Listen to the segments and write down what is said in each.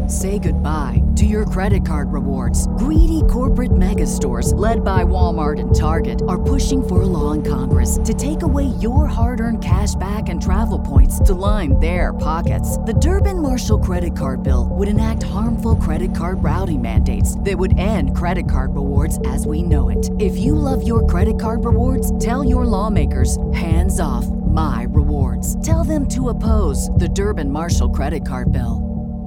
Say goodbye to your credit card rewards. Greedy corporate mega stores, led by Walmart and Target, are pushing for a law in Congress to take away your hard-earned cash back and travel points to line their pockets. The Durbin-Marshall credit card bill would enact harmful credit card routing mandates that would end credit card rewards as we know it. If you love your credit card rewards, tell your lawmakers, hands off my rewards. Tell them to oppose the Durbin-Marshall credit card bill.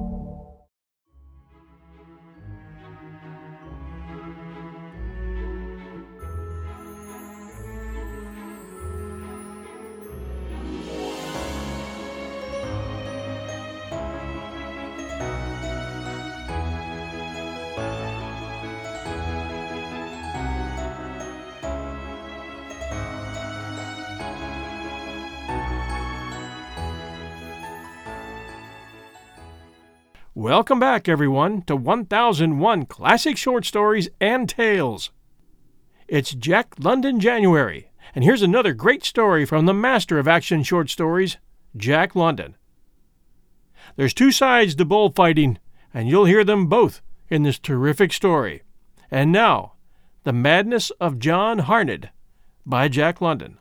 Welcome back, everyone, to 1001 Classic Short Stories and Tales. It's Jack London January, and here's another great story from the master of action short stories, Jack London. There's two sides to bullfighting, and you'll hear them both in this terrific story. And now, The Madness of John Harned by Jack London.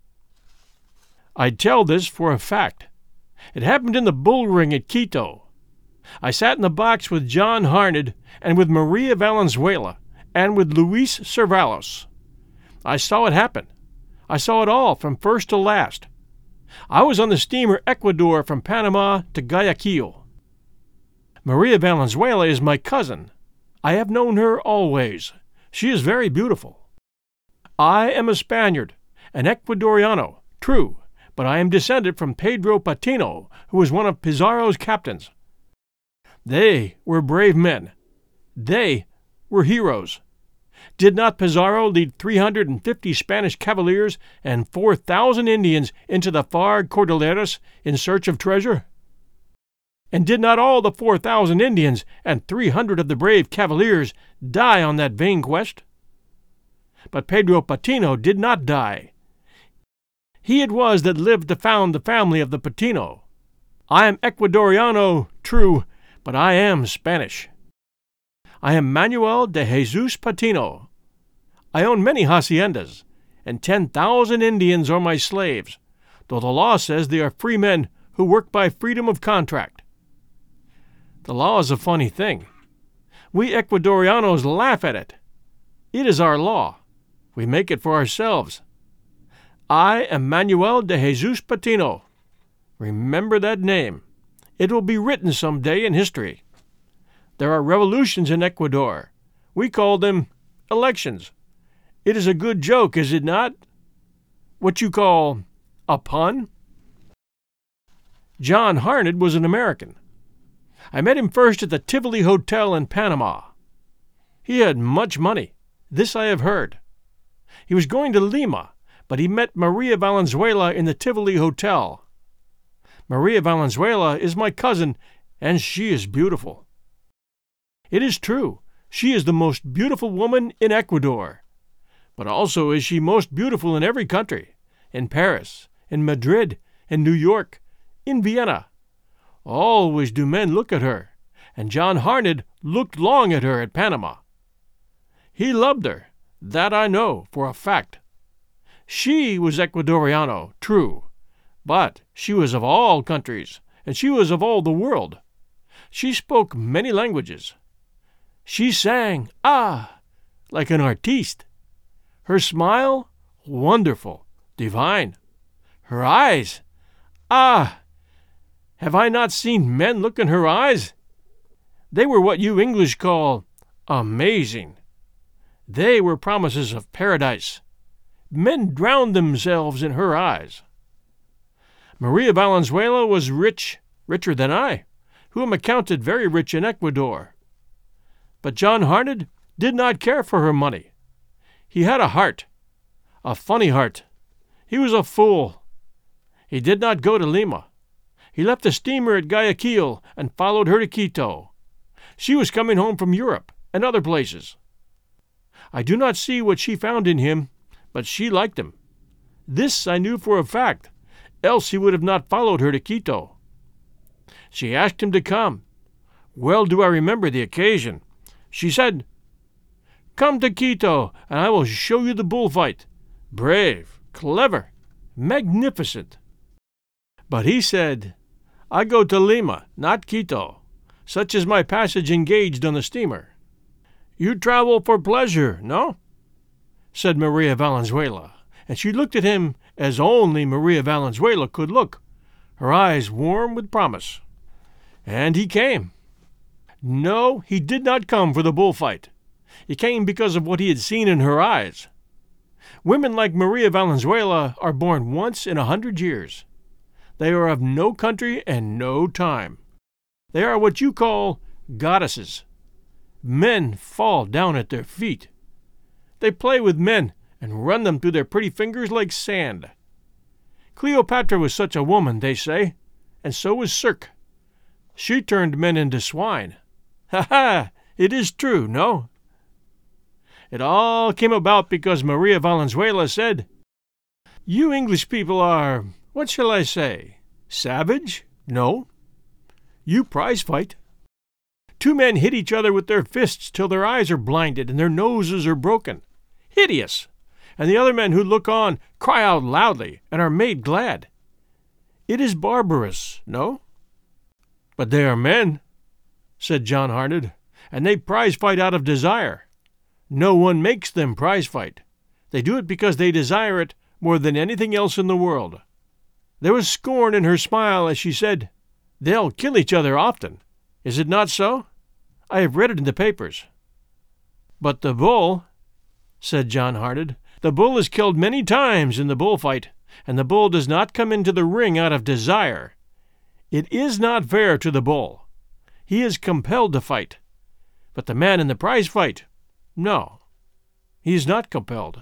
I tell this for a fact. It happened in the bull ring at Quito. I sat in the box with John Harned and with Maria Valenzuela and with Luis Cervalos. I saw it happen. I saw it all from first to last. I was on the steamer Ecuador from Panama to Guayaquil. Maria Valenzuela is my cousin. I have known her always. She is very beautiful. I am a Spaniard, an Ecuadoriano, true, but I am descended from Pedro Patino, who was one of Pizarro's captains. They were brave men. They were heroes. Did not Pizarro lead 350 Spanish cavaliers and 4,000 Indians into the far Cordilleras in search of treasure? And did not all the 4,000 Indians and 300 of the brave cavaliers die on that vain quest? But Pedro Patino did not die. He it was that lived to found the family of the Patino. I am Ecuadoriano, true, but I am Spanish. I am Manuel de Jesus Patino. I own many haciendas, and 10,000 Indians are my slaves, though the law says they are free men who work by freedom of contract. The law is a funny thing. We Ecuadorianos laugh at it. It is our law. We make it for ourselves. I am Manuel de Jesus Patino. Remember that name. It will be written some day in history. There are revolutions in Ecuador. We call them elections. It is a good joke, is it not? What you call a pun? John Harned was an American. I met him first at the Tivoli Hotel in Panama. He had much money. This I have heard. He was going to Lima, but he met Maria Valenzuela in the Tivoli Hotel. Maria Valenzuela is my cousin, and she is beautiful. It is true, she is the most beautiful woman in Ecuador. But also is she most beautiful in every country, in Paris, in Madrid, in New York, in Vienna. Always do men look at her, and John Harned looked long at her at Panama. He loved her, that I know for a fact. She was Ecuadoriano, true, but she was of all countries, and she was of all the world. She spoke many languages. She sang, like an artiste. Her smile, wonderful, divine. Her eyes, have I not seen men look in her eyes? They were what you English call amazing. They were promises of paradise. Men drowned themselves in her eyes. Maria Valenzuela was rich, richer than I, who am accounted very rich in Ecuador. But John Harned did not care for her money. He had a heart, a funny heart. He was a fool. He did not go to Lima. He left the steamer at Guayaquil and followed her to Quito. She was coming home from Europe and other places. I do not see what she found in him, but she liked him. This I knew for a fact, else he would have not followed her to Quito. She asked him to come. Well do I remember the occasion. She said, "Come to Quito, and I will show you the bullfight. Brave, clever, magnificent." But he said, "I go to Lima, not Quito. Such is my passage engaged on the steamer." "You travel for pleasure, no?" said Maria Valenzuela, and she looked at him as only Maria Valenzuela could look, her eyes warm with promise. And he came. No, he did not come for the bullfight. He came because of what he had seen in her eyes. Women like Maria Valenzuela are born once in 100 years. They are of no country and no time. They are what you call goddesses. Men fall down at their feet. They play with men and run them through their pretty fingers like sand. Cleopatra was such a woman, they say, and so was Circe. She turned men into swine. Ha ha! It is true, no? It all came about because Maria Valenzuela said, "You English people are, what shall I say, savage? No. You prize fight. Two men hit each other with their fists till their eyes are blinded and their noses are broken. Hideous! And the other men who look on cry out loudly and are made glad. It is barbarous, no?" "But they are men," said John Harned, "and they prize fight out of desire. No one makes them prize fight. They do it because they desire it more than anything else in the world." There was scorn in her smile as she said, "They'll kill each other often. Is it not so? I have read it in the papers." "But the bull," said John Harned, "the bull is killed many times in the bullfight, and the bull does not come into the ring out of desire. It is not fair to the bull. He is compelled to fight. But the man in the prize fight, no, he is not compelled."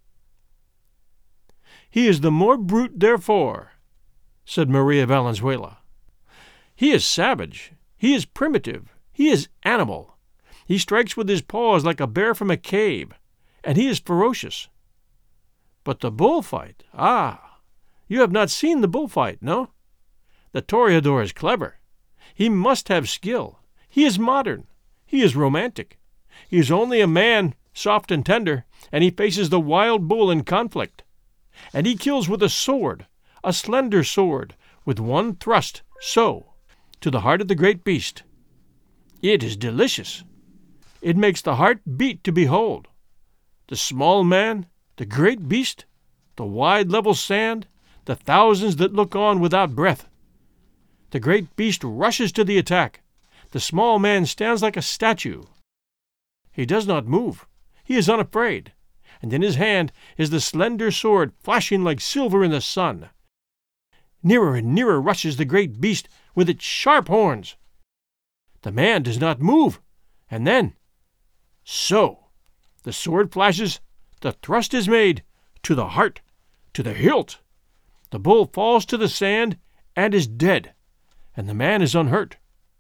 "He is the more brute, therefore," said Maria Valenzuela. "He is savage. He is primitive. He is animal. He strikes with his paws like a bear from a cave, and he is ferocious. But the bullfight, you have not seen the bullfight, no? The toreador is clever. He must have skill. He is modern. He is romantic. He is only a man, soft and tender, and he faces the wild bull in conflict. And he kills with a sword, a slender sword, with one thrust, so, to the heart of the great beast. It is delicious. It makes the heart beat to behold. The small man, the great beast, the wide level sand, the thousands that look on without breath. The great beast rushes to the attack. The small man stands like a statue. He does not move. He is unafraid. And in his hand is the slender sword flashing like silver in the sun. Nearer and nearer rushes the great beast with its sharp horns. The man does not move. And then, so, the sword flashes, the thrust is made, to the heart, to the hilt. The bull falls to the sand and is dead, and the man is unhurt.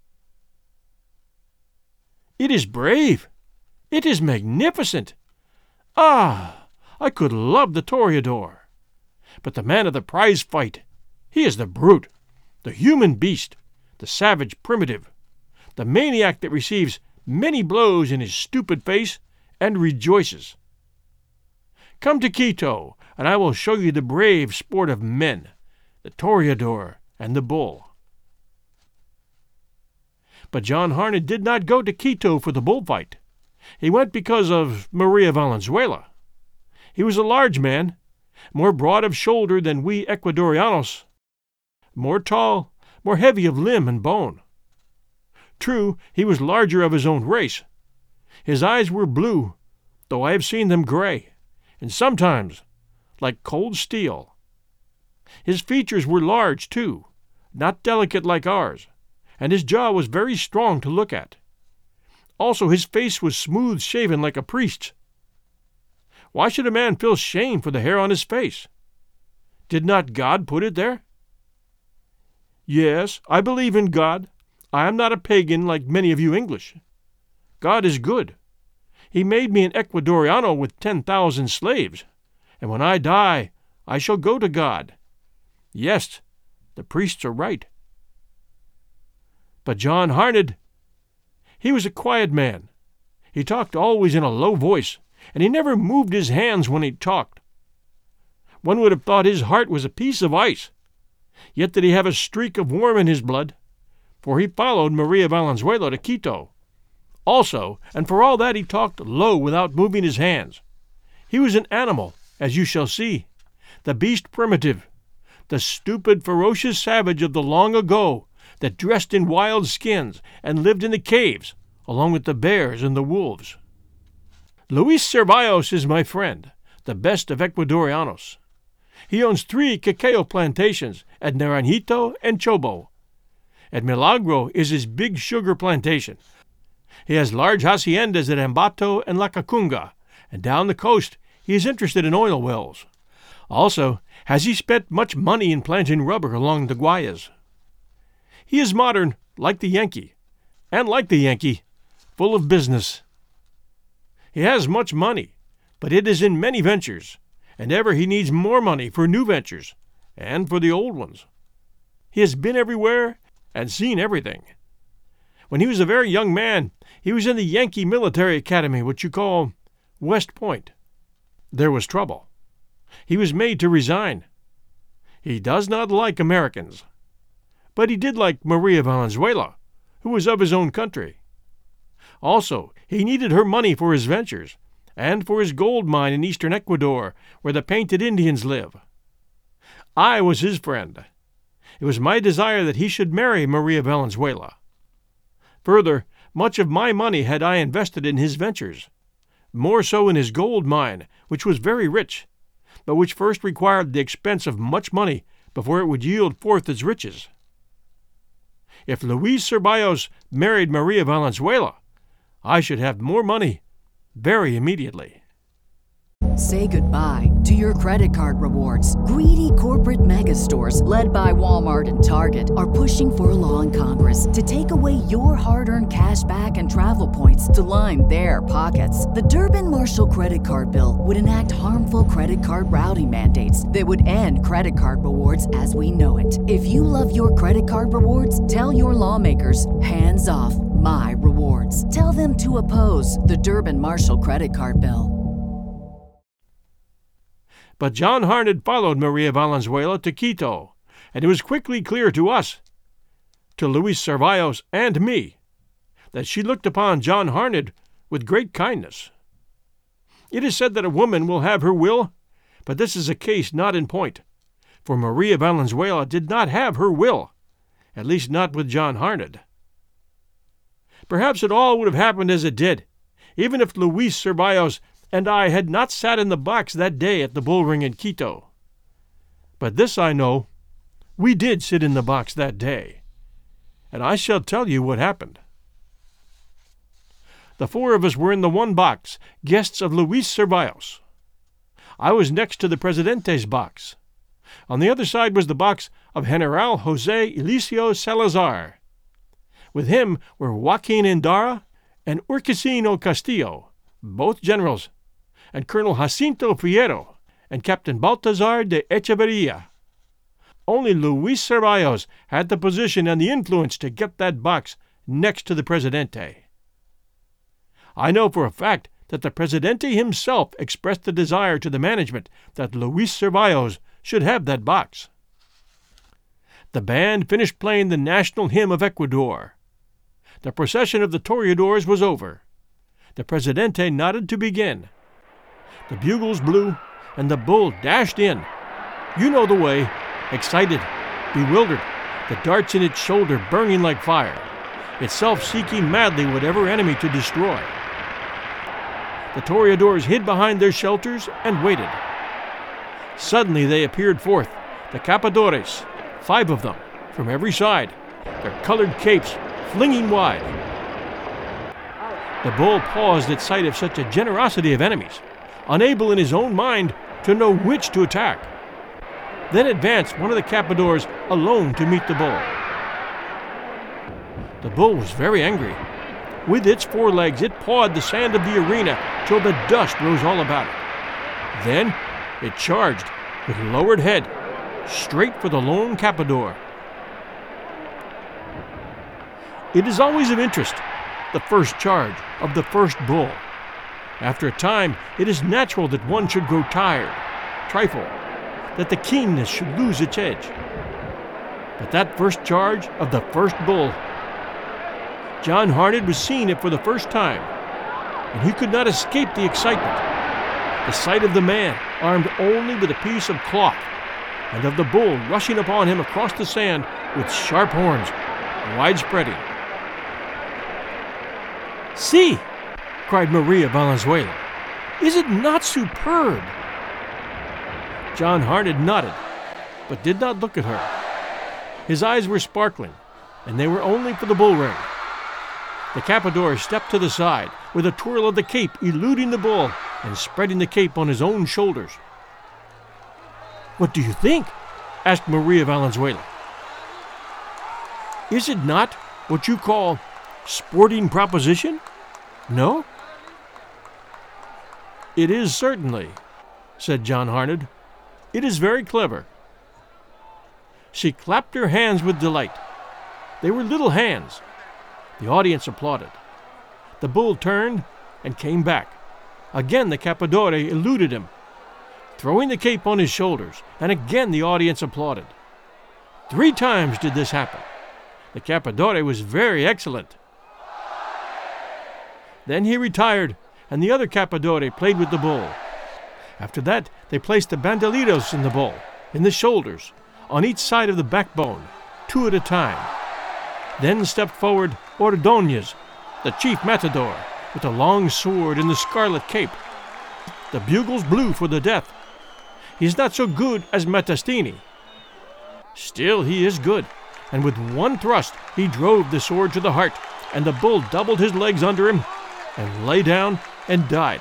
It is brave. It is magnificent. I could love the toreador. But the man of the prize fight, he is the brute, the human beast, the savage primitive, the maniac that receives many blows in his stupid face and rejoices. Come to Quito, and I will show you the brave sport of men, the toreador and the bull." But John Harned did not go to Quito for the bullfight. He went because of Maria Valenzuela. He was a large man, more broad of shoulder than we Ecuadorianos, more tall, more heavy of limb and bone. True, he was larger of his own race. His eyes were blue, though I have seen them gray, and sometimes like cold steel. His features were large, too, not delicate like ours, and his jaw was very strong to look at. Also, his face was smooth-shaven like a priest's. Why should a man feel shame for the hair on his face? Did not God put it there? Yes, I believe in God. I am not a pagan like many of you English. God is good. He made me an Ecuadoriano with 10,000 slaves, and when I die, I shall go to God. Yes, the priests are right. But John Harned, He was a quiet man. He talked always in a low voice, and he never moved his hands when he talked. One would have thought his heart was a piece of ice. Yet did he have a streak of warm in his blood, for he followed Maria Valenzuela to Quito. Also, and for all that, he talked low without moving his hands. He was an animal, as you shall see, the beast primitive, the stupid, ferocious savage of the long ago that dressed in wild skins and lived in the caves, along with the bears and the wolves. Luis Ceballos is my friend, the best of Ecuadorianos. He owns 3 cacao plantations at Naranjito and Chobo. At Milagro is his big sugar plantation. He has large haciendas at Ambato and La Cacunga, and down the coast he is interested in oil wells. Also, has he spent much money in planting rubber along the Guayas. He is modern, like the Yankee, and like the Yankee, full of business. He has much money, but it is in many ventures, and ever he needs more money for new ventures, and for the old ones. He has been everywhere and seen everything. When he was a very young man, he was in the Yankee Military Academy, which you call West Point. There was trouble. He was made to resign. He does not like Americans. But he did like Maria Valenzuela, who was of his own country. Also, he needed her money for his ventures, and for his gold mine in eastern Ecuador, where the painted Indians live. I was his friend. It was my desire that he should marry Maria Valenzuela. Further, much of my money had I invested in his ventures, more so in his gold mine, which was very rich, but which first required the expense of much money before it would yield forth its riches. If Luis Ceballos married Maria Valenzuela, I should have more money very immediately. Say goodbye to your credit card rewards. Greedy corporate mega stores, led by Walmart and Target, are pushing for a law in Congress to take away your hard-earned cash back and travel points to line their pockets. The Durbin-Marshall credit card bill would enact harmful credit card routing mandates that would end credit card rewards as we know it. If you love your credit card rewards, tell your lawmakers, hands off my rewards. Tell them to oppose the Durbin-Marshall credit card bill. But John Harned followed Maria Valenzuela to Quito, and it was quickly clear to us, to Luis Ceballos and me, that she looked upon John Harned with great kindness. It is said that a woman will have her will, but this is a case not in point, for Maria Valenzuela did not have her will, at least not with John Harned. Perhaps it all would have happened as it did, even if Luis Ceballos and I had not sat in the box that day at the bull ring in Quito. But this I know, we did sit in the box that day, and I shall tell you what happened. The 4 of us were in the one box, guests of Luis Ceballos. I was next to the Presidente's box. On the other side was the box of General José Eliseo Salazar. With him were Joaquin Endara and Urquicino Castillo, both generals, and Colonel Jacinto Fierro and Captain Baltazar de Echeverria. Only Luis Ceballos had the position and the influence to get that box next to the Presidente. I know for a fact that the Presidente himself expressed the desire to the management that Luis Ceballos should have that box. The band finished playing the national hymn of Ecuador. The procession of the toreadors was over. The Presidente nodded to begin. The bugles blew, and the bull dashed in. You know the way, excited, bewildered, the darts in its shoulder burning like fire, itself seeking madly whatever enemy to destroy. The toreadors hid behind their shelters and waited. Suddenly they appeared forth, the capadores, 5 of them, from every side, their colored capes flinging wide. The bull paused at sight of such a generosity of enemies, unable in his own mind to know which to attack. Then advanced one of the capadores alone to meet the bull. The bull was very angry. With its 4 legs it pawed the sand of the arena till the dust rose all about it. Then it charged, with lowered head, straight for the lone capador. It is always of interest, the first charge of the first bull. After a time, it is natural that one should grow tired, trifle, that the keenness should lose its edge. But that first charge of the first bull, John Harned was seeing it for the first time, and he could not escape the excitement. The sight of the man armed only with a piece of cloth, and of the bull rushing upon him across the sand with sharp horns, wide-spreading. "See!" cried Maria Valenzuela. "Is it not superb?" John Harned nodded, but did not look at her. His eyes were sparkling, and they were only for the bull ring. The Capador stepped to the side, with a twirl of the cape eluding the bull and spreading the cape on his own shoulders. "What do you think?" asked Maria Valenzuela. "Is it not what you call sporting proposition? No?" "It is certainly," said John Harned. "It is very clever." She clapped her hands with delight. They were little hands. The audience applauded. The bull turned and came back. Again the Capadore eluded him, throwing the cape on his shoulders, and again the audience applauded. 3 times did this happen. The Capadore was very excellent. Then he retired, and the other Capadore played with the bull. After that, they placed the bandolitos in the bull, in the shoulders, on each side of the backbone, 2 at a time. Then stepped forward Ordonez, the chief matador, with a long sword and the scarlet cape. The bugles blew for the death. He is not so good as Mattastini. Still he is good, and with one thrust he drove the sword to the heart, and the bull doubled his legs under him, and lay down and died.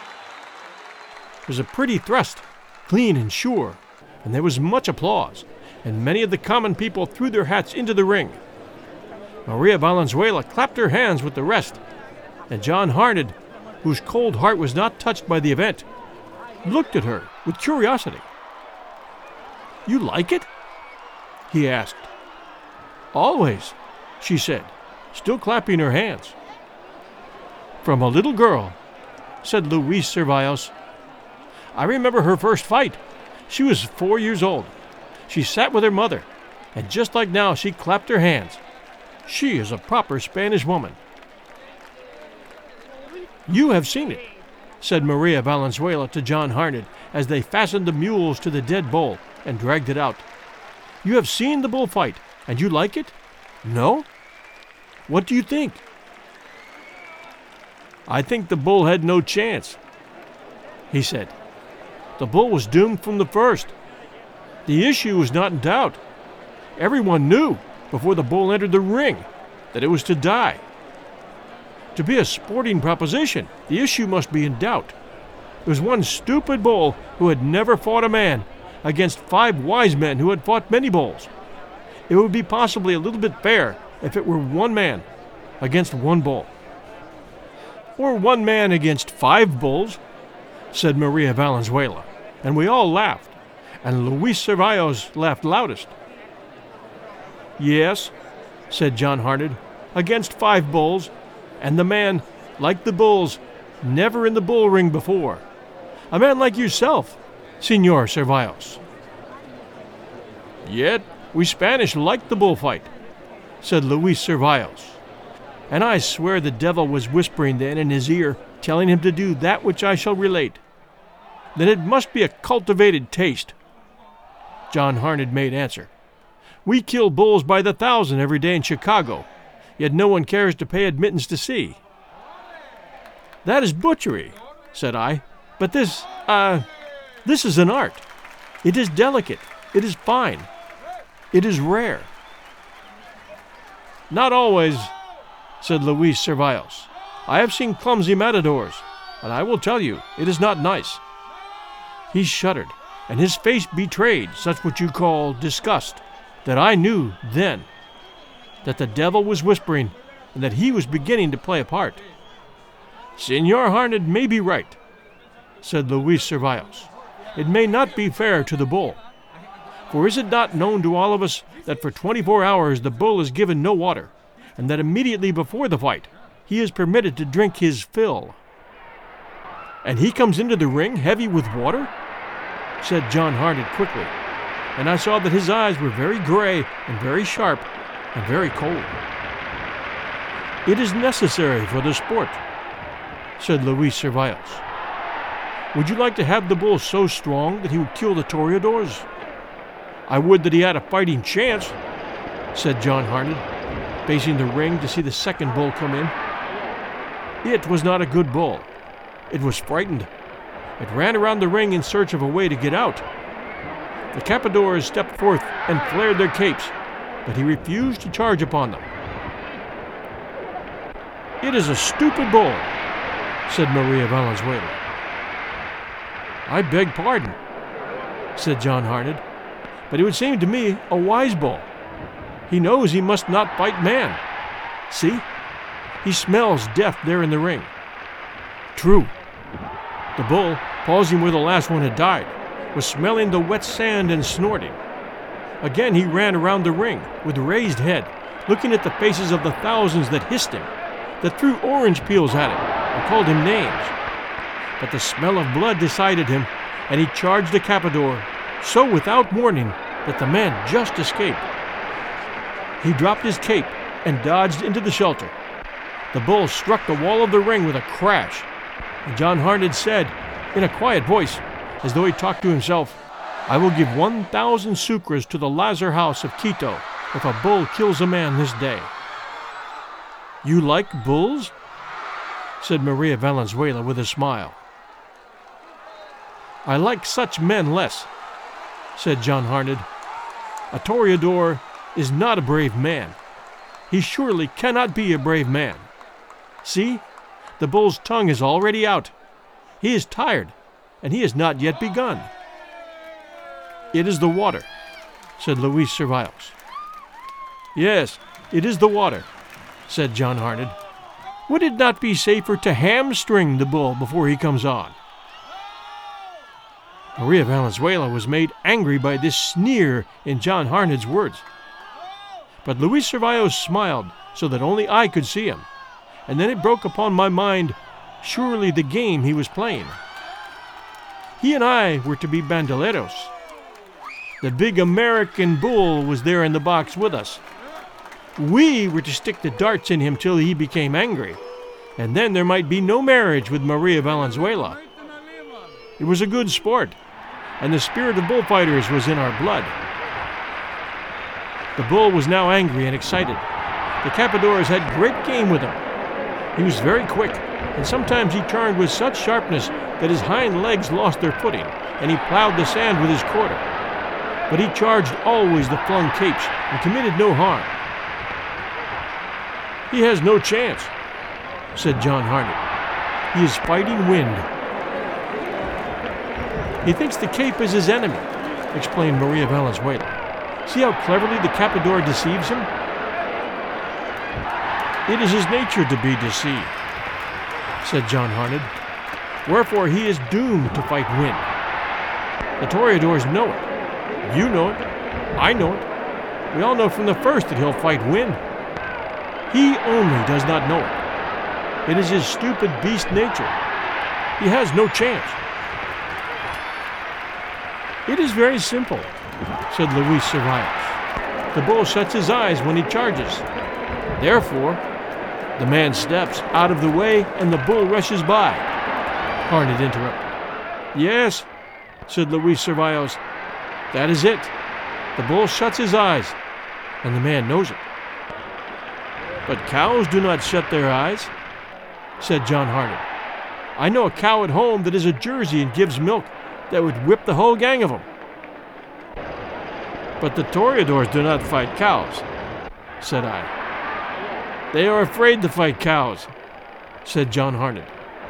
It was a pretty thrust, clean and sure, and there was much applause, and many of the common people threw their hats into the ring. Maria Valenzuela clapped her hands with the rest, and John Harned, whose cold heart was not touched by the event, looked at her with curiosity. "You like it?" he asked. "Always," she said, still clapping her hands. "From a little girl," said Luis Cevallos. "I remember her first fight. She was 4 years old. She sat with her mother, and just like now she clapped her hands. She is a proper Spanish woman." "You have seen it," said Maria Valenzuela to John Harned as they fastened the mules to the dead bull and dragged it out. "You have seen the bullfight, and you like it? No? What do you think?" "I think the bull had no chance," he said. "The bull was doomed from the first. The issue was not in doubt. Everyone knew, before the bull entered the ring, that it was to die. To be a sporting proposition, the issue must be in doubt. It was one stupid bull who had never fought a man against 5 wise men who had fought many bulls. It would be possibly a little bit fair if it were 1 man against 1 bull." "Or 1 man against 5 bulls," said Maria Valenzuela, and we all laughed, and Luis Cevallos laughed loudest. "Yes," said John Harned, "against 5 bulls, and the man, like the bulls, never in the bull ring before. A man like yourself, Senor Cevallos." "Yet we Spanish like the bullfight," said Luis Cevallos. And I swear the devil was whispering then in his ear, telling him to do that which I shall relate. "Then it must be a cultivated taste." John Harned made answer. "We kill bulls by the 1,000 every day in Chicago, yet no one cares to pay admittance to see." "That is butchery," said I. "But this is an art. It is delicate. It is fine. It is rare." "Not always," said Luis Cevallos. "I have seen clumsy matadors, and I will tell you, it is not nice." He shuddered, and his face betrayed such what you call disgust, that I knew then that the devil was whispering and that he was beginning to play a part. "Senor Harned may be right," said Luis Cevallos. "It may not be fair to the bull. For is it not known to all of us that for 24 hours the bull is given no water, and that immediately before the fight he is permitted to drink his fill. And he comes into the ring heavy with water? Said John Harned quickly, and I saw that his eyes were very gray and very sharp and very cold. It is necessary for the sport, said Luis Cervallos. Would you like to have the bull so strong that he would kill the toreadors? I would that he had a fighting chance, said John Harned, facing the ring to see the second bull come in. It was not a good bull. It was frightened. It ran around the ring in search of a way to get out. The Capadores stepped forth and flared their capes, but he refused to charge upon them. It is a stupid bull, said Maria Valenzuela. I beg pardon, said John Harned, but it would seem to me a wise bull. He knows he must not fight man. See? He smells death there in the ring. True. The bull, pausing where the last one had died, was smelling the wet sand and snorting. Again he ran around the ring with raised head, looking at the faces of the thousands that hissed him, that threw orange peels at him and called him names. But the smell of blood decided him, and he charged the Capador, so without warning that the man just escaped. He dropped his cape and dodged into the shelter. The bull struck the wall of the ring with a crash, and John Harned said, in a quiet voice, as though he talked to himself, I will give 1,000 sucres to the Lazar house of Quito if a bull kills a man this day. You like bulls? Said Maria Valenzuela with a smile. I like such men less, said John Harned. A toreador is not a brave man. He surely cannot be a brave man. See, the bull's tongue is already out. He is tired, and he has not yet begun. It is the water, said Luis Cervallos. Yes, it is the water, said John Harned. Would it not be safer to hamstring the bull before he comes on? Maria Valenzuela was made angry by this sneer in John Harned's words. But Luis Cervallos smiled so that only I could see him, and then it broke upon my mind surely the game he was playing. He and I were to be bandoleros. The big American bull was there in the box with us. We were to stick the darts in him till he became angry, and then there might be no marriage with Maria Valenzuela. It was a good sport, and the spirit of bullfighters was in our blood. The bull was now angry and excited. The Capadores had great game with him. He was very quick, and sometimes he turned with such sharpness that his hind legs lost their footing, and he plowed the sand with his quarter. But he charged always the flung capes and committed no harm. He has no chance, said John Harned. He is fighting wind. He thinks the cape is his enemy, explained Maria Valenzuela. See how cleverly the Capador deceives him? It is his nature to be deceived, said John Harned. Wherefore he is doomed to fight wind. The toreadors know it. You know it. I know it. We all know from the first that he'll fight wind. He only does not know it. It is his stupid beast nature. He has no chance. It is very simple, said Luis Cervallos. The bull shuts his eyes when he charges. Therefore, the man steps out of the way and the bull rushes by. Harned interrupted. Yes, said Luis Cervallos. That is it. The bull shuts his eyes, and the man knows it. But cows do not shut their eyes, said John Harned. I know a cow at home that is a Jersey and gives milk that would whip the whole gang of them. But the toreadors do not fight cows, said I. They are afraid to fight cows, said John Harned.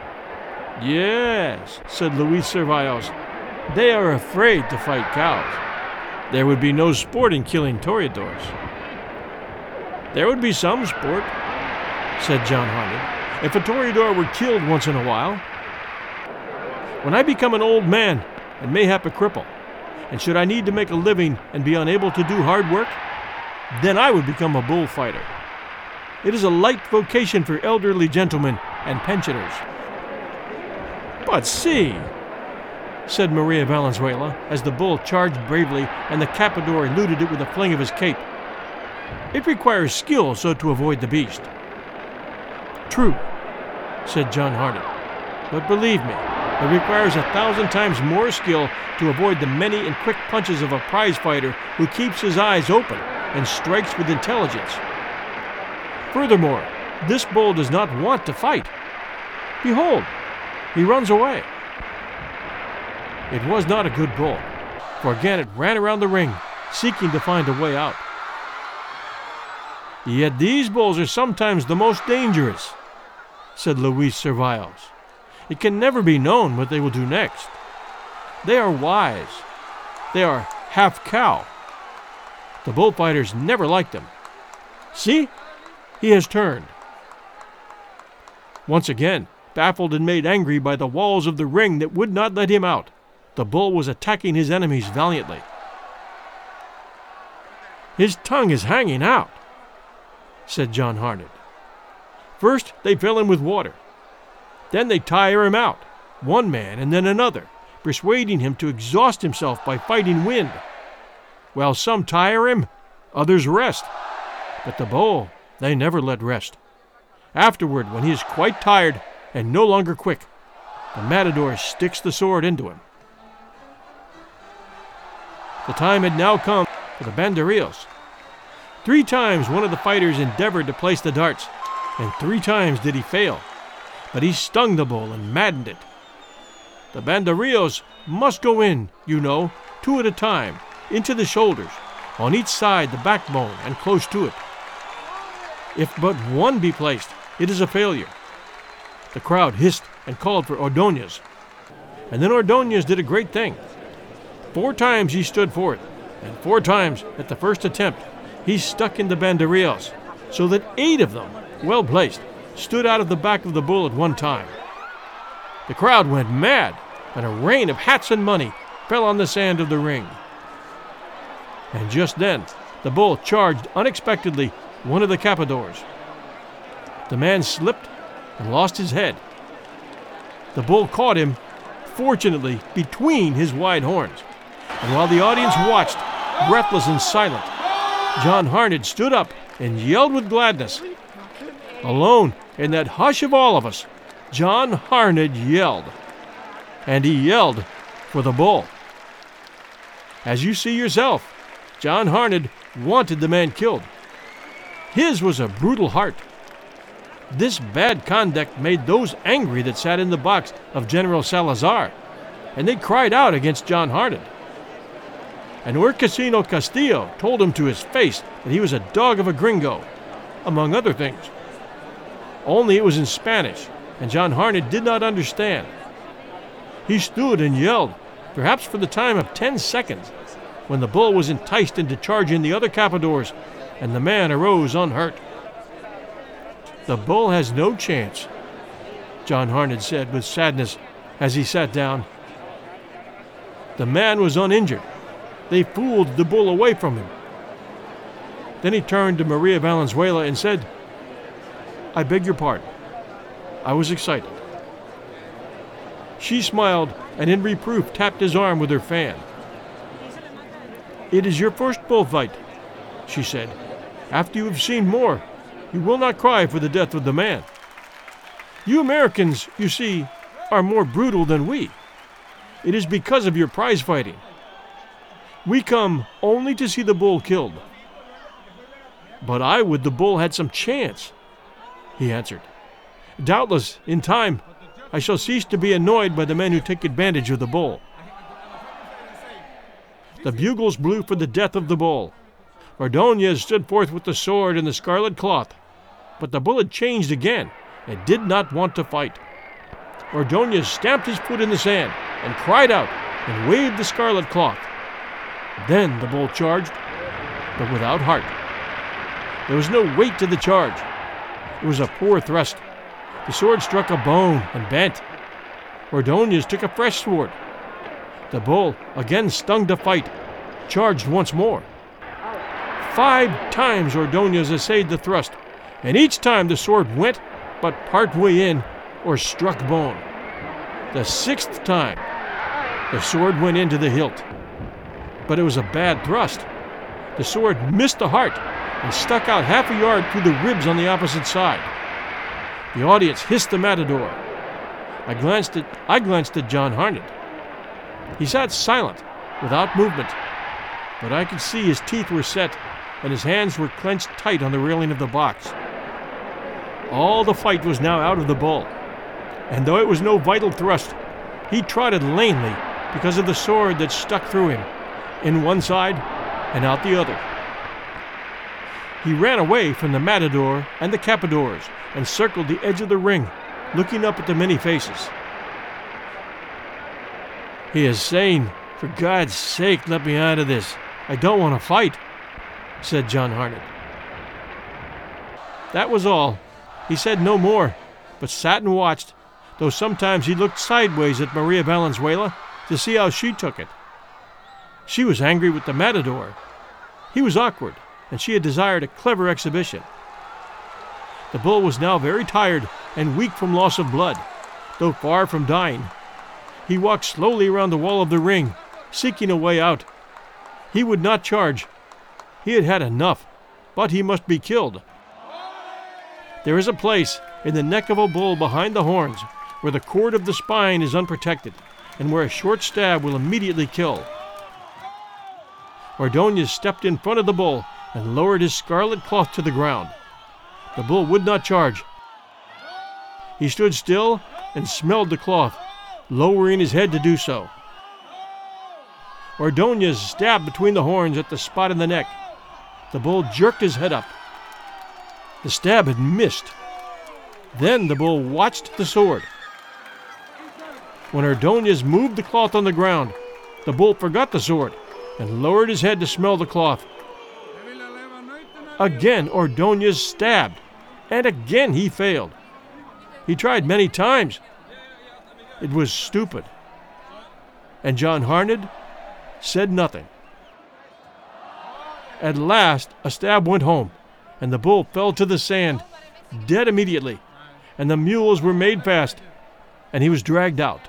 Yes, said Luis Cervallos. They are afraid to fight cows. There would be no sport in killing toreadors. There would be some sport, said John Harned, if a toreador were killed once in a while. When I become an old man, and mayhap a cripple, and should I need to make a living and be unable to do hard work, then I would become a bullfighter. It is a light vocation for elderly gentlemen and pensioners." "But see," said Maria Valenzuela, as the bull charged bravely and the Capador eluded it with a fling of his cape. "It requires skill so to avoid the beast." "True," said John Harned, "but believe me, it requires 1,000 times more skill to avoid the many and quick punches of a prize fighter who keeps his eyes open and strikes with intelligence. Furthermore, this bull does not want to fight. Behold, he runs away." It was not a good bull, for again it ran around the ring, seeking to find a way out. "Yet these bulls are sometimes the most dangerous," said Luis Cervallos. "It can never be known what they will do next. They are wise. They are half cow. The bullfighters never like them. See, he has turned." Once again, baffled and made angry by the walls of the ring that would not let him out, the bull was attacking his enemies valiantly. "His tongue is hanging out," said John Harned. "First they fill him with water. Then they tire him out, one man and then another, persuading him to exhaust himself by fighting wind. While some tire him, others rest. But the bull they never let rest. Afterward, when he is quite tired and no longer quick, the matador sticks the sword into him." The time had now come for the banderillas. 3 times one of the fighters endeavored to place the darts, and 3 times did he fail, but he stung the bull and maddened it. The banderillas must go in, 2 at a time, into the shoulders, on each side the backbone and close to it. If but one be placed, it is a failure. The crowd hissed and called for Ordóñez. And then Ordóñez did a great thing. 4 times he stood forth, and 4 times at the first attempt he stuck in the banderillas, so that 8 of them, well placed, stood out of the back of the bull at one time. The crowd went mad, and a rain of hats and money fell on the sand of the ring. And just then, the bull charged unexpectedly one of the Capadors. The man slipped and lost his head. The bull caught him, fortunately, between his wide horns. And while the audience watched, breathless and silent, John Harned stood up and yelled with gladness. Alone, in that hush of all of us, John Harned yelled. And he yelled for the bull. As you see yourself, John Harned wanted the man killed. His was a brutal heart. This bad conduct made those angry that sat in the box of General Salazar, and they cried out against John Harned. And Horcasino Castillo told him to his face that he was a dog of a gringo, among other things. Only it was in Spanish, and John Harned did not understand. He stood and yelled, perhaps for the time of 10 seconds, when the bull was enticed into charging the other Capadors, and the man arose unhurt. The bull has no chance, John Harned said with sadness as he sat down. The man was uninjured. They fooled the bull away from him. Then he turned to Maria Valenzuela and said, I beg your pardon. I was excited. She smiled and in reproof tapped his arm with her fan. It is your first bullfight, she said. After you have seen more, you will not cry for the death of the man. You Americans, you see, are more brutal than we. It is because of your prize fighting. We come only to see the bull killed. But I would the bull had some chance, he answered. Doubtless, in time, I shall cease to be annoyed by the men who take advantage of the bull. The bugles blew for the death of the bull. Ordóñez stood forth with the sword and the scarlet cloth, but the bull had changed again and did not want to fight. Ordóñez stamped his foot in the sand and cried out and waved the scarlet cloth. Then the bull charged, but without heart. There was no weight to the charge. It was a poor thrust. The sword struck a bone and bent. Ordóñez took a fresh sword. The bull, again stung to fight, charged once more. 5 times Ordóñez essayed the thrust, and each time the sword went but part way in or struck bone. The 6th time, the sword went into the hilt, but it was a bad thrust. The sword missed the heart and stuck out half a yard through the ribs on the opposite side. The audience hissed the matador. I glanced at John Harned. He sat silent, without movement, but I could see his teeth were set and his hands were clenched tight on the railing of the box. All the fight was now out of the bull, and though it was no vital thrust, he trotted lamely because of the sword that stuck through him, in one side and out the other. He ran away from the matador and the capadores and circled the edge of the ring, looking up at the many faces. "He is saying, 'For God's sake, let me out of this. I don't want to fight,'" said John Harned. That was all. He said no more, but sat and watched, though sometimes he looked sideways at Maria Valenzuela to see how she took it. She was angry with the matador. He was awkward, and she had desired a clever exhibition. The bull was now very tired and weak from loss of blood, though far from dying. He walked slowly around the wall of the ring, seeking a way out. He would not charge. He had had enough, but he must be killed. There is a place in the neck of a bull behind the horns where the cord of the spine is unprotected and where a short stab will immediately kill. Ordonez stepped in front of the bull and lowered his scarlet cloth to the ground. The bull would not charge. He stood still and smelled the cloth, lowering his head to do so. Ordonez stabbed between the horns at the spot in the neck. The bull jerked his head up. The stab had missed. Then the bull watched the sword. When Ordonez moved the cloth on the ground, the bull forgot the sword and lowered his head to smell the cloth. Again Ordonez stabbed, and again he failed. He tried many times. It was stupid. And John Harned said nothing. At last a stab went home, and the bull fell to the sand, dead immediately, and the mules were made fast, and he was dragged out.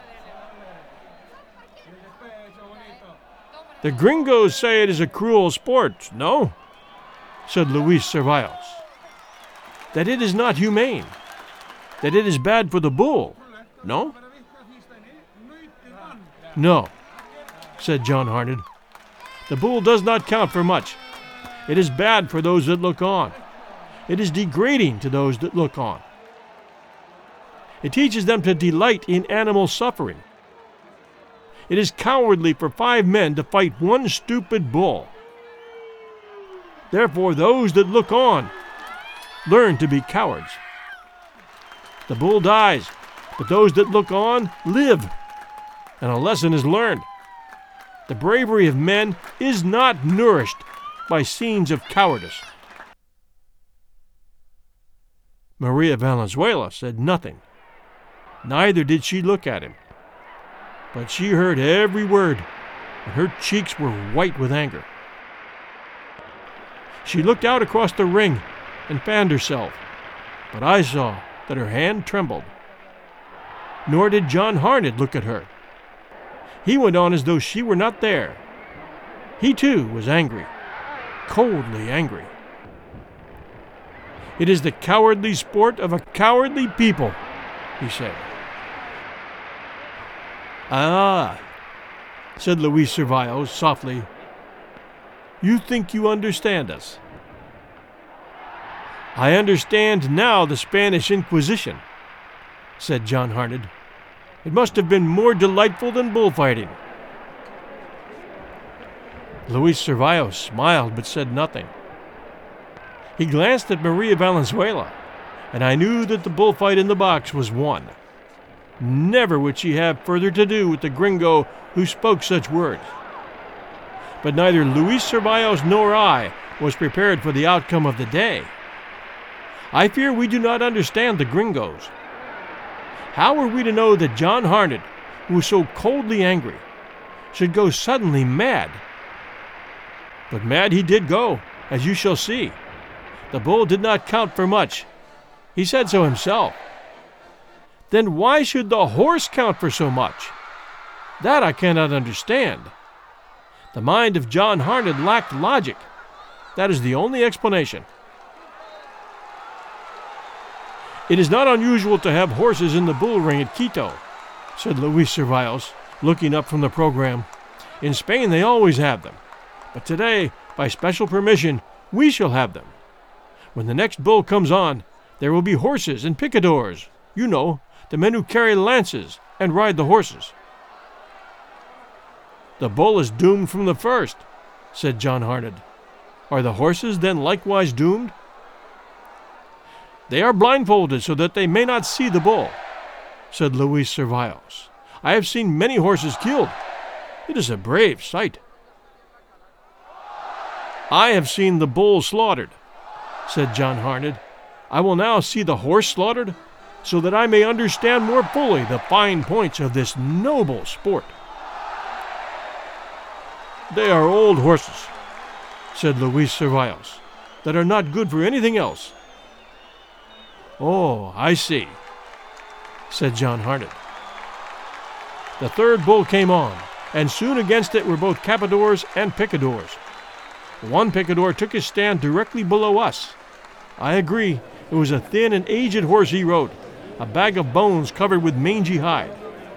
"The gringos say it is a cruel sport, no?" said Luis Ceballos. "That it is not humane, that it is bad for the bull, no?" "No," said John Harned. "The bull does not count for much. It is bad for those that look on. It is degrading to those that look on. It teaches them to delight in animal suffering. It is cowardly for 5 men to fight one stupid bull. Therefore, those that look on learn to be cowards. The bull dies, but those that look on live, and a lesson is learned. The bravery of men is not nourished by scenes of cowardice." Maria Valenzuela said nothing. Neither did she look at him. But she heard every word, and her cheeks were white with anger. She looked out across the ring and fanned herself, but I saw that her hand trembled. Nor did John Harned look at her. He went on as though she were not there. He too was angry, coldly angry. "It is the cowardly sport of a cowardly people," he said. "Ah," said Luis Ceballos softly. "You think you understand us." "I understand now the Spanish Inquisition," said John Harned. "It must have been more delightful than bullfighting." Luis Ceballos smiled but said nothing. He glanced at Maria Valenzuela, and I knew that the bullfight in the box was won. Never would she have further to do with the gringo who spoke such words. But neither Luis Ceballos nor I was prepared for the outcome of the day. I fear we do not understand the gringos. How were we to know that John Harned, who was so coldly angry, should go suddenly mad? But mad he did go, as you shall see. The bull did not count for much. He said so himself. Then why should the horse count for so much? That I cannot understand. The mind of John Harned lacked logic. That is the only explanation. It is not unusual to have horses in the bull ring at Quito, said Luis Cervallos, looking up from the program. In Spain they always have them. But today, by special permission, we shall have them. When the next bull comes on, there will be horses and picadors. You know, the men who carry lances and ride the horses. The bull is doomed from the first, said John Harned. Are the horses then likewise doomed? They are blindfolded so that they may not see the bull, said Luis Cervallos. I have seen many horses killed. It is a brave sight. I have seen the bull slaughtered, said John Harned. I will now see the horse slaughtered, so that I may understand more fully the fine points of this noble sport. They are old horses, said Luis Cervallos, that are not good for anything else. Oh, I see, said John Harned. The third bull came on, and soon against it were both capadores and picadors. One picador took his stand directly below us. I agree, it was a thin and aged horse he rode, a bag of bones covered with mangy hide.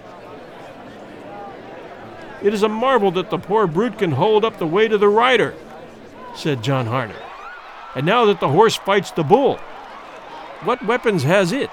It is a marvel that the poor brute can hold up the weight of the rider, said John Harned. And now that the horse fights the bull, what weapons has it?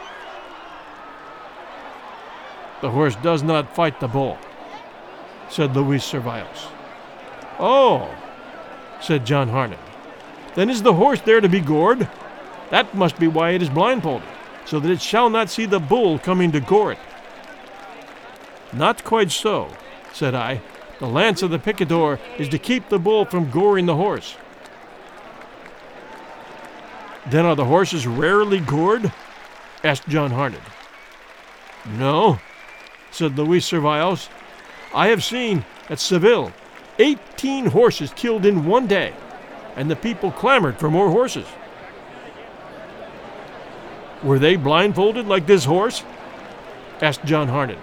The horse does not fight the bull, said Luis Cervallos. Oh, said John Harned. Then is the horse there to be gored? That must be why it is blindfolded, so that it shall not see the bull coming to gore it. Not quite so, said I. The lance of the picador is to keep the bull from goring the horse. Then are the horses rarely gored? Asked John Harned. No, said Luis Cervallos. I have seen, at Seville, 18 horses killed in one day, and the people clamored for more horses. Were they blindfolded like this horse? Asked John Harned.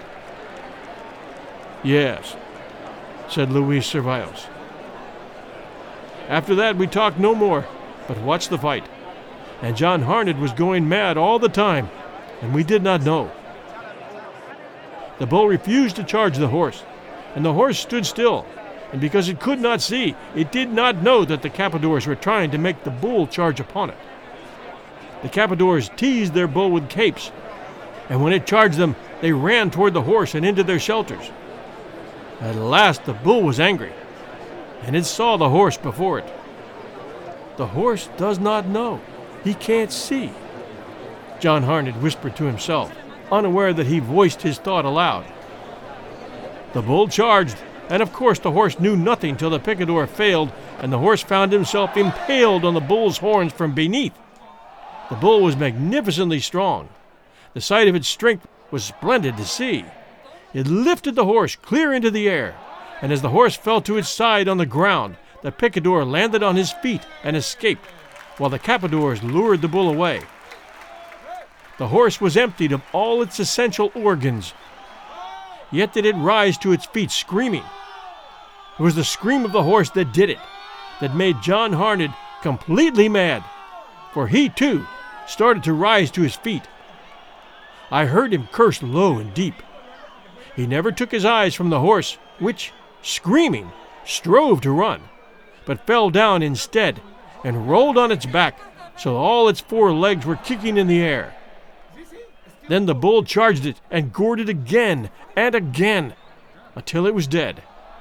Yes, said Luis Cervallos. After that we talked no more, but watched the fight. And John Harned was going mad all the time, and we did not know. The bull refused to charge the horse, and the horse stood still, and because it could not see, it did not know that the capadores were trying to make the bull charge upon it. The capadores teased their bull with capes, and when it charged them, they ran toward the horse and into their shelters. At last the bull was angry, and it saw the horse before it. The horse does not know. He can't see, John Harned whispered to himself, unaware that he voiced his thought aloud. The bull charged, and of course the horse knew nothing till the picador failed, and the horse found himself impaled on the bull's horns from beneath. The bull was magnificently strong. The sight of its strength was splendid to see. It lifted the horse clear into the air, and as the horse fell to its side on the ground, the picador landed on his feet and escaped, while the capadores lured the bull away. The horse was emptied of all its essential organs. Yet did it rise to its feet screaming. It was the scream of the horse that did it, that made John Harned completely mad, for he, too, started to rise to his feet. I heard him curse low and deep. He never took his eyes from the horse, which, screaming, strove to run, but fell down instead and rolled on its back, so all its four legs were kicking in the air. Then the bull charged it and gored it again and again, until it was dead.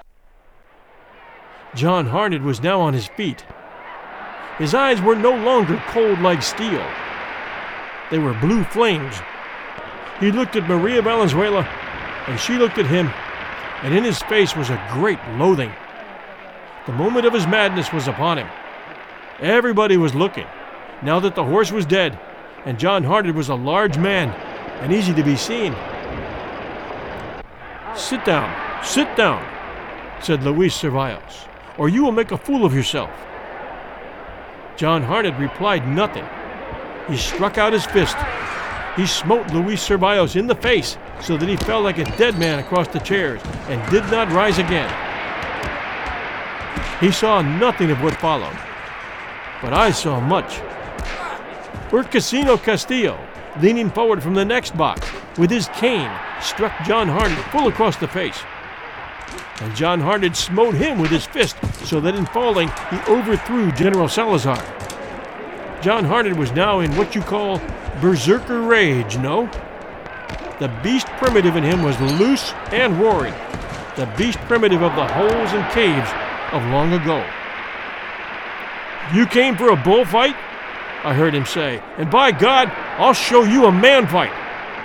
John Harned was now on his feet. His eyes were no longer cold like steel. They were blue flames. He looked at Maria Valenzuela, and she looked at him, and in his face was a great loathing. The moment of his madness was upon him. Everybody was looking, now that the horse was dead, and John Harned was a large man, and easy to be seen. Sit down, said Luis Cervallos, or you will make a fool of yourself. John Harned replied nothing. He struck out his fist. He smote Luis Ceballos in the face so that he fell like a dead man across the chairs and did not rise again. He saw nothing of what followed, but I saw much. Urquicino Castillo, leaning forward from the next box, with his cane, struck John Harned full across the face. And John Harned smote him with his fist so that in falling he overthrew General Salazar. John Harned was now in what you call berserker rage, no? The beast primitive in him was loose and roaring, the beast primitive of the holes and caves of long ago. "You came for a bullfight?" I heard him say, "and by God, I'll show you a man fight."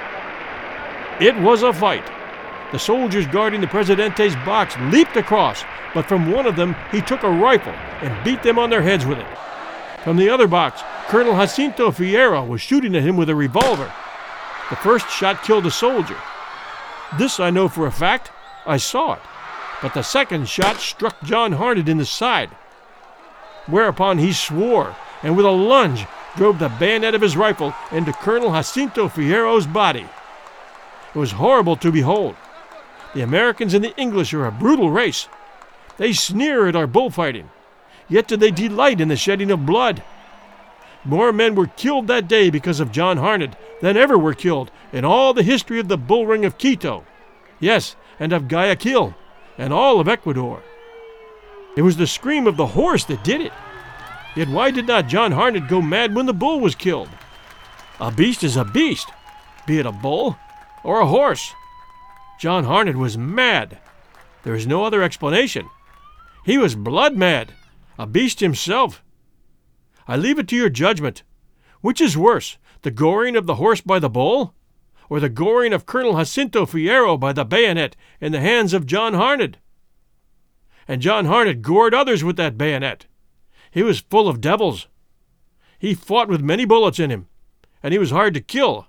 It was a fight. The soldiers guarding the Presidente's box leaped across, but from one of them he took a rifle and beat them on their heads with it. From the other box, Colonel Jacinto Fierro was shooting at him with a revolver. The first shot killed a soldier. This I know for a fact. I saw it. But the second shot struck John Harned in the side. Whereupon he swore, and with a lunge drove the bayonet of his rifle into Colonel Jacinto Fierro's body. It was horrible to behold. The Americans and the English are a brutal race. They sneer at our bullfighting, yet do they delight in the shedding of blood. More men were killed that day because of John Harned than ever were killed in all the history of the bull ring of Quito. Yes, and of Guayaquil, and all of Ecuador. It was the scream of the horse that did it. Yet why did not John Harned go mad when the bull was killed? A beast is a beast, be it a bull or a horse. John Harned was mad. There is no other explanation. He was blood mad, a beast himself. I leave it to your judgment. Which is worse, the goring of the horse by the bull, or the goring of Colonel Jacinto Fierro by the bayonet in the hands of John Harned? And John Harned gored others with that bayonet. He was full of devils. He fought with many bullets in him, and he was hard to kill.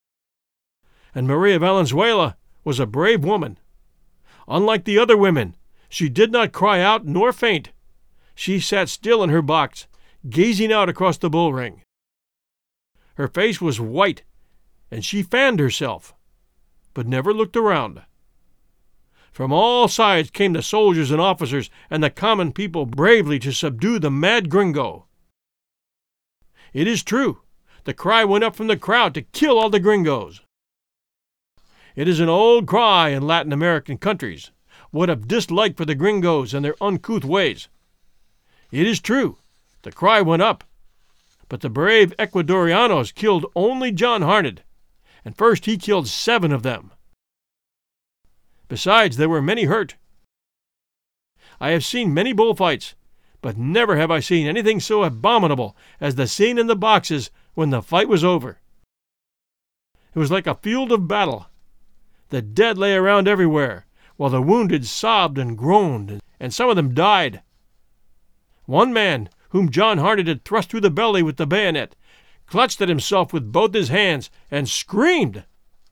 And Maria Valenzuela was a brave woman. Unlike the other women, she did not cry out nor faint. She sat still in her box, gazing out across the bull ring. Her face was white, and she fanned herself, but never looked around. From all sides came the soldiers and officers and the common people bravely to subdue the mad gringo. It is true, the cry went up from the crowd to kill all the gringos. It is an old cry in Latin American countries, what of dislike for the gringos and their uncouth ways. It is true, the cry went up, but the brave Ecuadorianos killed only John Harned, and first he killed 7 of them. Besides, there were many hurt. I have seen many bullfights, but never have I seen anything so abominable as the scene in the boxes when the fight was over. It was like a field of battle. The dead lay around everywhere, while the wounded sobbed and groaned, and some of them died. One man, whom John Harned had thrust through the belly with the bayonet, clutched at himself with both his hands and screamed.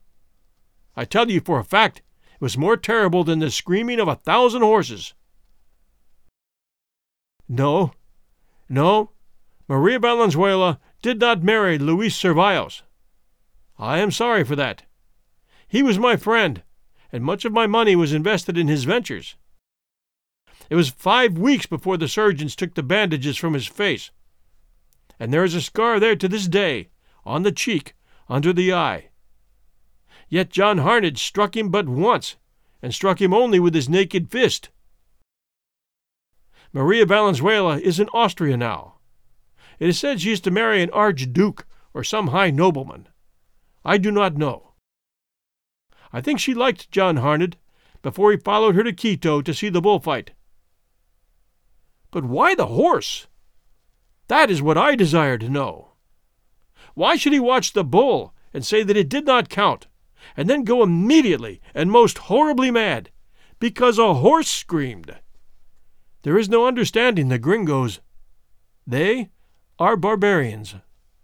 I tell you for a fact, it was more terrible than the screaming of 1,000 horses. No, Maria Valenzuela did not marry Luis Ceballos. I am sorry for that. He was my friend, and much of my money was invested in his ventures. It was 5 weeks before the surgeons took the bandages from his face, and there is a scar there to this day, on the cheek, under the eye. Yet John Harned struck him but once, and struck him only with his naked fist. Maria Valenzuela is in Austria now. It is said she is to marry an archduke or some high nobleman. I do not know. I think she liked John Harned before he followed her to Quito to see the bullfight. But why the horse? That is what I desire to know. Why should he watch the bull and say that it did not count, and then go immediately and most horribly mad because a horse screamed? There is no understanding the gringos. They are barbarians.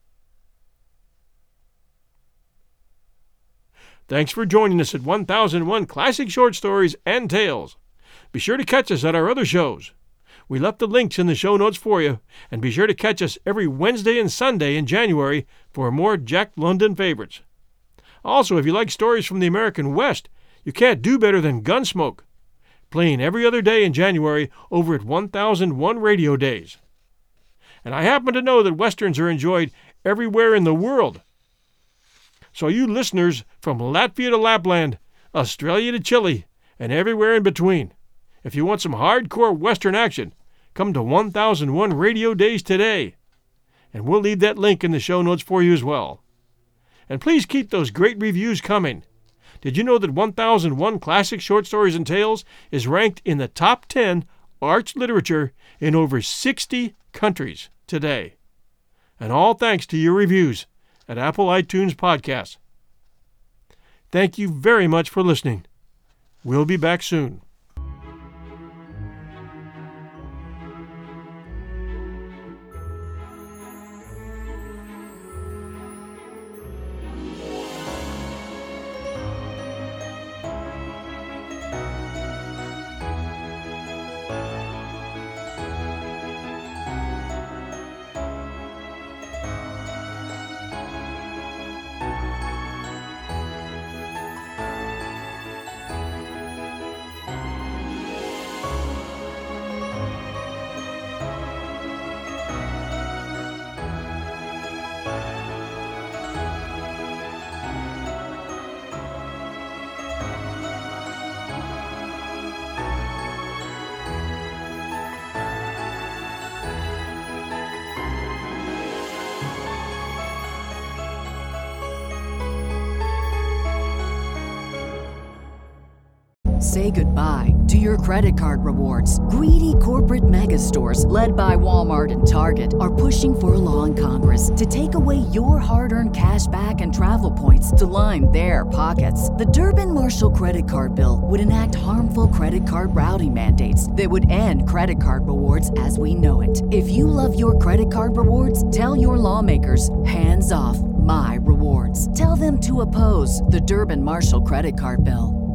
Thanks for joining us at 1001 Classic Short Stories and Tales. Be sure to catch us at our other shows. We left the links in the show notes for you, and be sure to catch us every Wednesday and Sunday in January for more Jack London favorites. Also, if you like stories from the American West, you can't do better than Gunsmoke, playing every other day in January over at 1001 Radio Days. And I happen to know that Westerns are enjoyed everywhere in the world. So you listeners from Latvia to Lapland, Australia to Chile, and everywhere in between, if you want some hardcore Western action, come to 1001 Radio Days today. And we'll leave that link in the show notes for you as well. And please keep those great reviews coming. Did you know that 1001 Classic Short Stories and Tales is ranked in the top 10 arts literature in over 60 countries today? And all thanks to your reviews at Apple iTunes Podcasts. Thank you very much for listening. We'll be back soon. Say goodbye to your credit card rewards. Greedy corporate mega stores, led by Walmart and Target, are pushing for a law in Congress to take away your hard-earned cash back and travel points to line their pockets. The Durbin-Marshall credit card bill would enact harmful credit card routing mandates that would end credit card rewards as we know it. If you love your credit card rewards, tell your lawmakers, hands off my rewards. Tell them to oppose the Durbin-Marshall credit card bill.